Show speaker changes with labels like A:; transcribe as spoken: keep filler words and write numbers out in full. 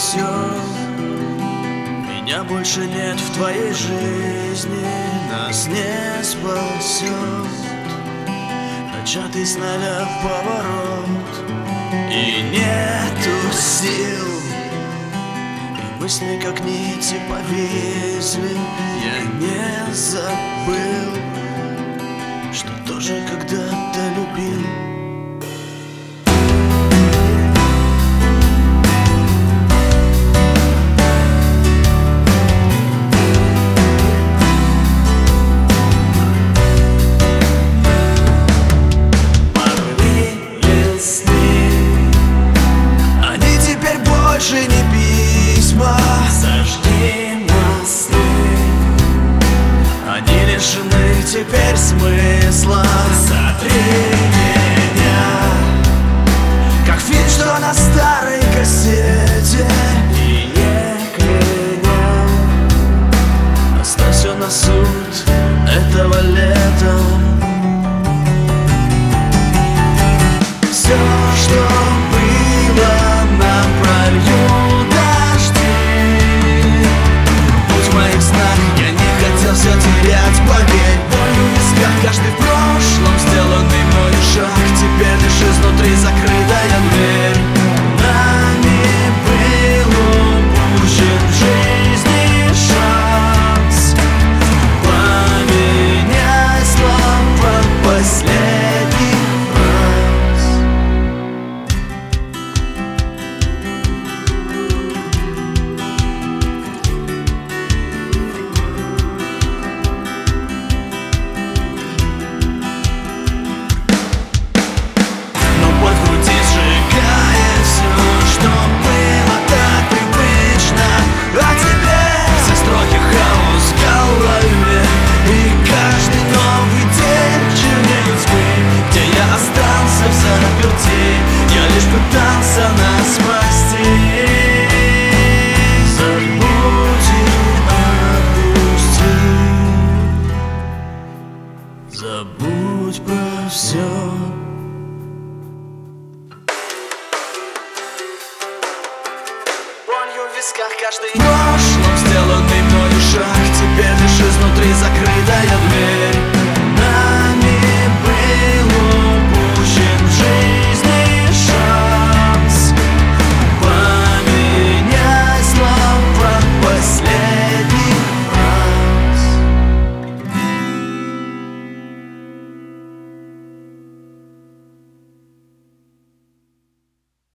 A: все. Меня больше нет в твоей жизни, нас не спасет начатый с нуля поворот. И нету сил, и мысли как нити повисли. Я не забыл, что тоже когда-то любил. Больше не письма,
B: зажги мосты,
A: они лишены теперь смысла.
B: Сотри меня,
A: как фильм, что на старой кассете.
B: и не кляня,
A: оставь все на суд этого лета. Все, что было, нам прольют дожди. Будь в моих снах, я не хотел все терять, поверь. Болью в висках, каждый в прошлом сделанный мною шаг. Теперь лишь изнутри закрытая дверь. Нами был упущен в жизни шанс поменять слова последний раз. Я лишь пытался нас спасти. Забудь и отпусти, забудь про все.
B: болью в висках каждый
A: В прошлом сделанный мною шаг, теперь лишь изнутри закрытая дверь.